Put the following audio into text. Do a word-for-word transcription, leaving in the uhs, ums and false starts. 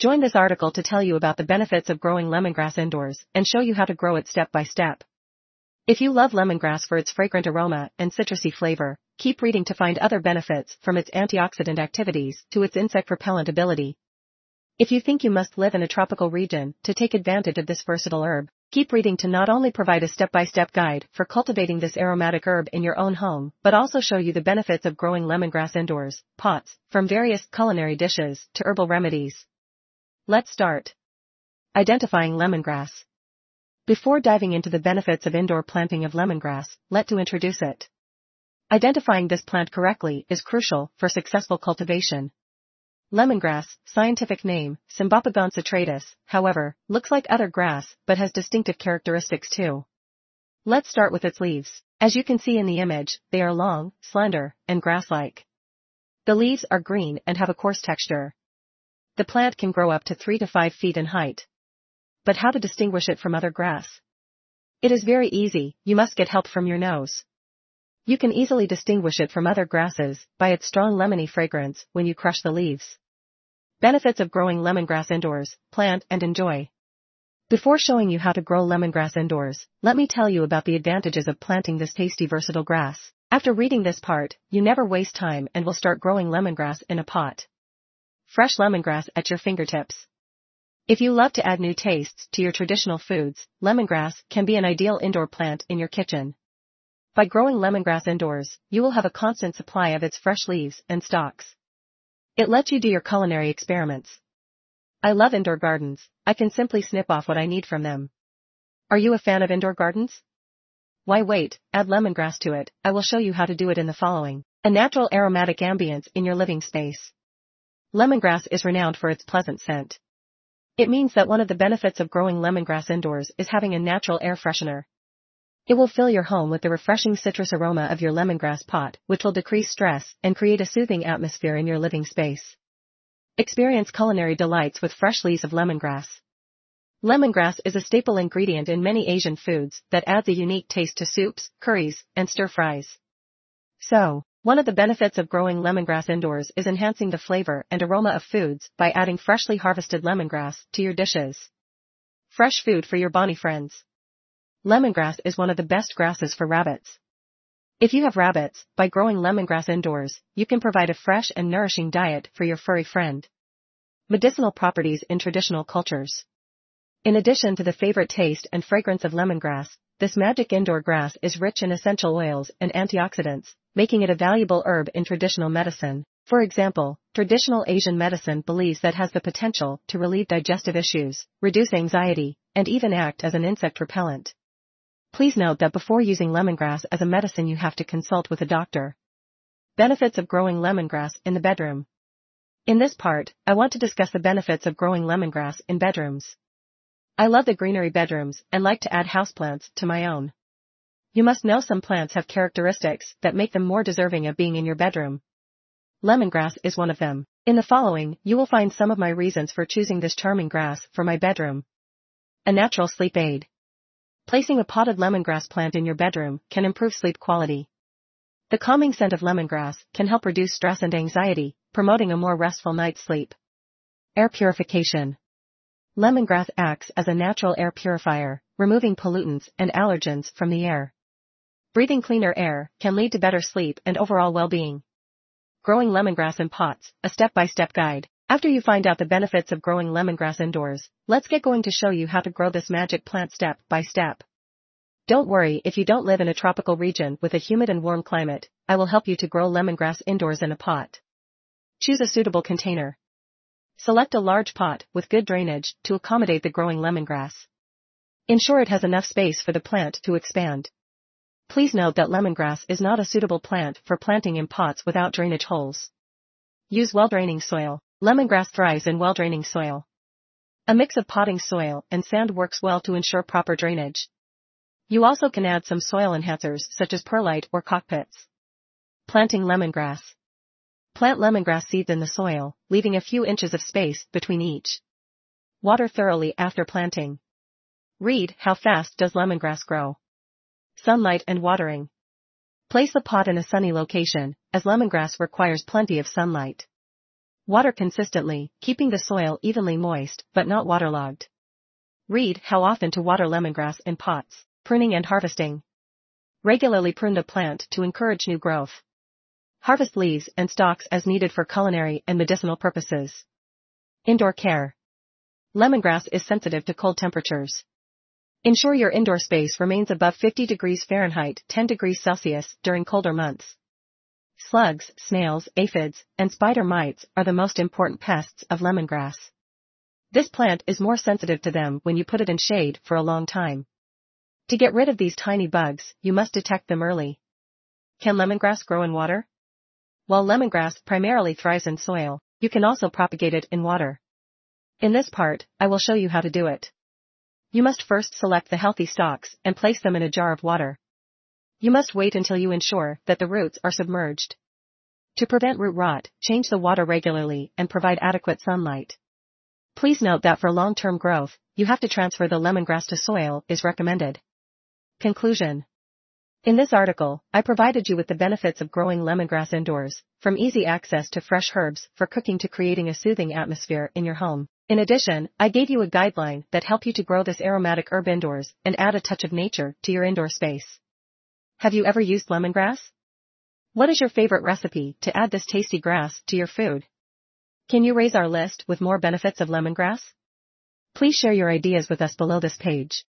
Join this article to tell you about the benefits of growing lemongrass indoors and show you how to grow it step by step. If you love lemongrass for its fragrant aroma and citrusy flavor, keep reading to find other benefits from its antioxidant activities to its insect repellent ability. If you think you must live in a tropical region to take advantage of this versatile herb, keep reading to not only provide a step-by-step guide for cultivating this aromatic herb in your own home, but also show you the benefits of growing lemongrass indoors, pots, from various culinary dishes to herbal remedies. Let's start. Identifying lemongrass. Before diving into the benefits of indoor planting of lemongrass, let's introduce it. Identifying this plant correctly is crucial for successful cultivation. Lemongrass, scientific name, Cymbopogon citratus, however, looks like other grass but has distinctive characteristics too. Let's start with its leaves. As you can see in the image, they are long, slender, and grass-like. The leaves are green and have a coarse texture. The plant can grow up to three to five feet in height. But how to distinguish it from other grass? It is very easy, you must get help from your nose. You can easily distinguish it from other grasses by its strong lemony fragrance when you crush the leaves. Benefits of growing lemongrass indoors, plant and enjoy. Before showing you how to grow lemongrass indoors, let me tell you about the advantages of planting this tasty versatile grass. After reading this part, you never waste time and will start growing lemongrass in a pot. Fresh lemongrass at your fingertips. If you love to add new tastes to your traditional foods, lemongrass can be an ideal indoor plant in your kitchen. By growing lemongrass indoors, you will have a constant supply of its fresh leaves and stalks. It lets you do your culinary experiments. I love indoor gardens, I can simply snip off what I need from them. Are you a fan of indoor gardens? Why wait, add lemongrass to it, I will show you how to do it in the following. A natural aromatic ambience in your living space. Lemongrass is renowned for its pleasant scent. It means that one of the benefits of growing lemongrass indoors is having a natural air freshener. It will fill your home with the refreshing citrus aroma of your lemongrass pot, which will decrease stress and create a soothing atmosphere in your living space. Experience culinary delights with fresh leaves of lemongrass. Lemongrass is a staple ingredient in many Asian foods that adds a unique taste to soups, curries, and stir-fries. So, one of the benefits of growing lemongrass indoors is enhancing the flavor and aroma of foods by adding freshly harvested lemongrass to your dishes. Fresh food for your bonny friends. Lemongrass is one of the best grasses for rabbits. If you have rabbits, by growing lemongrass indoors, you can provide a fresh and nourishing diet for your furry friend. Medicinal properties in traditional cultures. In addition to the favorite taste and fragrance of lemongrass, this magic indoor grass is rich in essential oils and antioxidants, making it a valuable herb in traditional medicine. For example, traditional Asian medicine believes that has the potential to relieve digestive issues, reduce anxiety, and even act as an insect repellent. Please note that before using lemongrass as a medicine you have to consult with a doctor. Benefits of growing lemongrass in the bedroom. In this part, I want to discuss the benefits of growing lemongrass in bedrooms. I love the greenery bedrooms and like to add houseplants to my own. You must know some plants have characteristics that make them more deserving of being in your bedroom. Lemongrass is one of them. In the following, you will find some of my reasons for choosing this charming grass for my bedroom. A natural sleep aid. Placing a potted lemongrass plant in your bedroom can improve sleep quality. The calming scent of lemongrass can help reduce stress and anxiety, promoting a more restful night's sleep. Air purification. Lemongrass acts as a natural air purifier, removing pollutants and allergens from the air. Breathing cleaner air can lead to better sleep and overall well-being. Growing lemongrass in pots, a step-by-step guide. After you find out the benefits of growing lemongrass indoors, let's get going to show you how to grow this magic plant step by step. Don't worry if you don't live in a tropical region with a humid and warm climate, I will help you to grow lemongrass indoors in a pot. Choose a suitable container. Select a large pot with good drainage to accommodate the growing lemongrass. Ensure it has enough space for the plant to expand. Please note that lemongrass is not a suitable plant for planting in pots without drainage holes. Use well-draining soil. Lemongrass thrives in well-draining soil. A mix of potting soil and sand works well to ensure proper drainage. You also can add some soil enhancers such as perlite or cockpits. Planting lemongrass. Plant lemongrass seeds in the soil, leaving a few inches of space between each. Water thoroughly after planting. Read, how fast does lemongrass grow? Sunlight and watering. Place the pot in a sunny location, as lemongrass requires plenty of sunlight. Water consistently, keeping the soil evenly moist but not waterlogged. Read how often to water lemongrass in pots. Pruning and harvesting. Regularly prune the plant to encourage new growth. Harvest leaves and stalks as needed for culinary and medicinal purposes. Indoor care. Lemongrass is sensitive to cold temperatures. Ensure your indoor space remains above fifty degrees Fahrenheit, ten degrees Celsius during colder months. Slugs, snails, aphids, and spider mites are the most important pests of lemongrass. This plant is more sensitive to them when you put it in shade for a long time. To get rid of these tiny bugs, you must detect them early. Can lemongrass grow in water? While lemongrass primarily thrives in soil, you can also propagate it in water. In this part, I will show you how to do it. You must first select the healthy stalks and place them in a jar of water. You must wait until you ensure that the roots are submerged. To prevent root rot, change the water regularly and provide adequate sunlight. Please note that for long-term growth, you have to transfer the lemongrass to soil is recommended. Conclusion. In this article, I provided you with the benefits of growing lemongrass indoors, from easy access to fresh herbs for cooking to creating a soothing atmosphere in your home. In addition, I gave you a guideline that helped you to grow this aromatic herb indoors and add a touch of nature to your indoor space. Have you ever used lemongrass? What is your favorite recipe to add this tasty grass to your food? Can you raise our list with more benefits of lemongrass? Please share your ideas with us below this page.